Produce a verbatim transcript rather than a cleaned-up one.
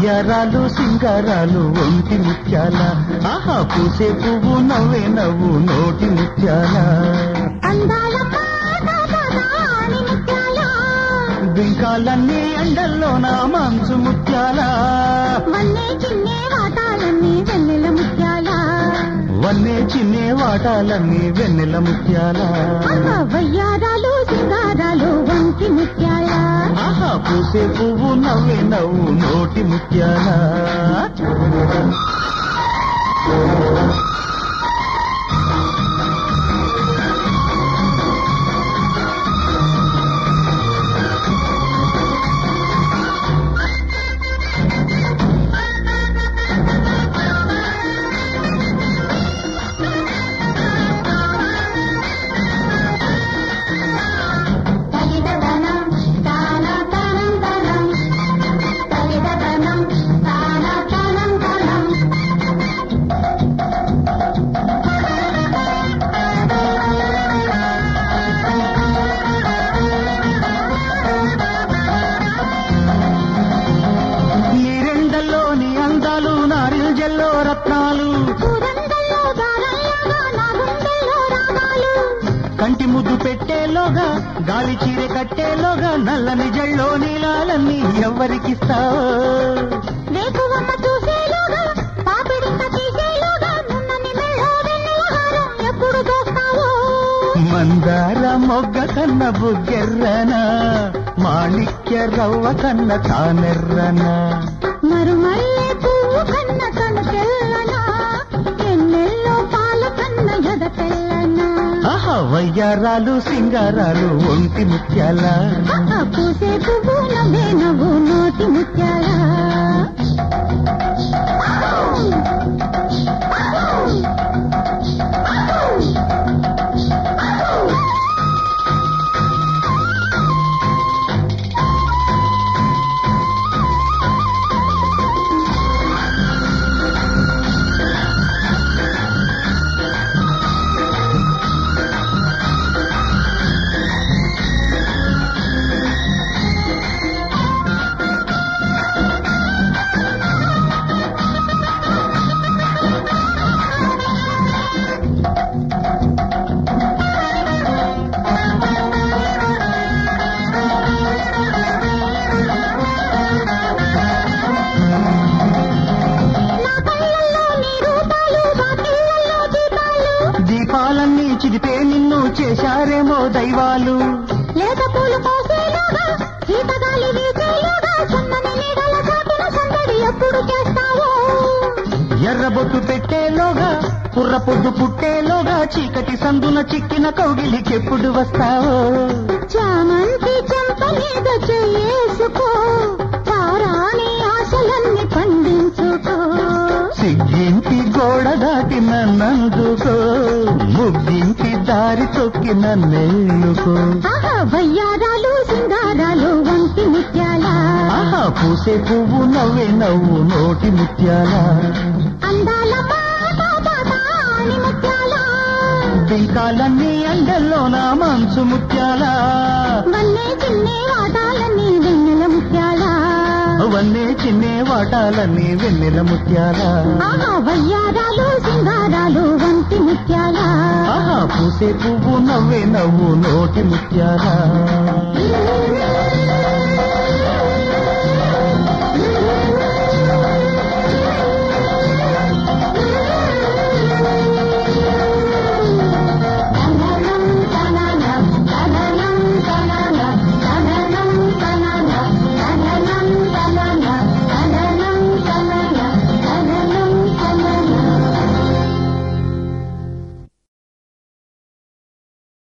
వయ్యారాలు సింగారాలు ఒంటి ముత్యాల ఆహా పూసే పువ్వు నవ్వే నవ్వు నోటి ముత్యాల బింకాలన్నీ ఎండల్లో నా మంచు ముత్యాల వన్నే చిన్నే వాటాలన్నీ వెన్నెల ముత్యాల వన్నే చిన్నే వాటాలన్నీ వెన్నెల ముత్యాల వయ్యారాలు సింగారాలు ఒంటి ముత్యాల ఆహా పూసే పువ్వు నవ్వే నవ్వు నోటి ముత్యాల రత్నాలు కంటి ముద్దు పెట్టేలోగా గాలి చీరె కట్టేలోగా నల్లని జల్లో నీలాలన్నీ ఎవరికిస్తావు మందార మొగ్గ కన్న బుగ్గెర్రనా మాణిక్య రవ్వ కన్న తానెర్రనా మరుమల్లె పువ్వు కన్న కనుకెల్లనా ఎన్నెల్లో పాల కన్న ఎద తెల్లనా ఆహా వయ్యారాలు సింగారాలు ఒంటి ముత్యాల పూసే పువ్వు నవ్వే నవ్వు నోటి ముత్యాల దీపాలన్నీ చిదిపే నిన్ను చేశారేమో దైవాలు లేత పూలు పోసేలోగా ఈతగాలి వీచేలోగా సన్నని నీడల చాటున సందడి ఎప్పుడు చేస్తావో ఎర్రబొట్టు పెట్టేలోగా కుర్ర పొద్దు పుట్టేలోగా చీకటి సందున చిక్కిన కౌగిలికెప్పుడు వస్తావో చామంతి చెంప మీద చేసుకో తారాని ఆశలన్నీ పండించుకో సిగ్గింటి గోడ దాటి నన్నందుకో ముగ్గింటి దారి తొక్కి నన్నెళ్ళుకో ఆహా వయ్యారాలు సింగారాలు వంటి ముత్యాల ఆహా పూసే పువ్వు నవ్వే నవ్వు నోటి ముత్యాల అందాల పాతాని ముత్యాల బింకాలన్నీ ఎండల్లో నా మంచు ముత్యాల వన్నే చిన్నే వాటాలన్నీ వెన్నెల ముత్యాల వన్నే చిన్నే వాటాలన్నీ వెన్నెల ముత్యాల ఆహా వయ్యారాలు సింగారాలు వంటి ముత్యాల ఆహా పూసే పువ్వు నవ్వే నవ్వు నోటి ముత్యాల